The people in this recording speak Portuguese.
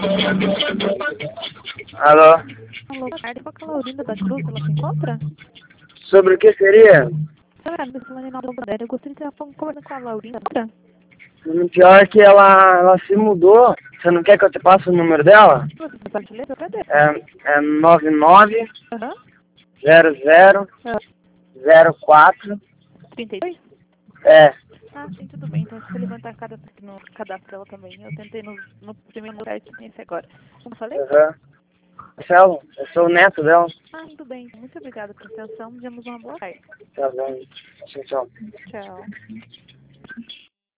Alô? Alô, boa tarde. Qual que é a Laurinda da Cruz? Ela se encontra? Sobre o que seria? Senhora, meu nome é Naldo Bandeira. Eu gostaria de estar conversando com a Laurinda. O pior é que ela se mudou. Você não quer que eu te passe o número dela? Você pode ler? Eu agradeço. É 99 Aham. 00 04. 32? É. Ah, sim, tudo bem. Então, deixa eu levantar no cadastro dela também. Eu tentei no primeiro lugar que tem esse agora. Como eu falei? Aham. Marcelo, eu sou o neto dela. Ah, tudo bem. Muito obrigada pela atenção. Desejamos uma boa tarde. Tá bom. Tchau, tchau. Tchau.